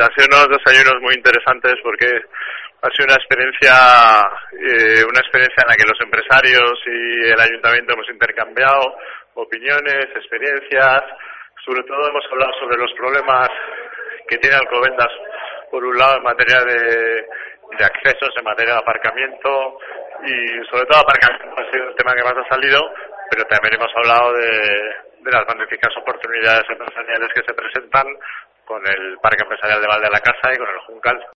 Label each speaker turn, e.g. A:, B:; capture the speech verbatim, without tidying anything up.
A: Han sido unos desayunos muy interesantes porque ha sido una experiencia, eh, una experiencia en la que los empresarios y el ayuntamiento hemos intercambiado opiniones, experiencias. Sobre todo hemos hablado sobre los problemas que tiene Alcobendas, por un lado en materia de, de accesos, en materia de aparcamiento, y sobre todo aparcamiento ha sido el tema que más ha salido, pero también hemos hablado de, de las magníficas oportunidades empresariales que se presentan con el Parque Empresarial de Valde de la Casa y con el Juncal.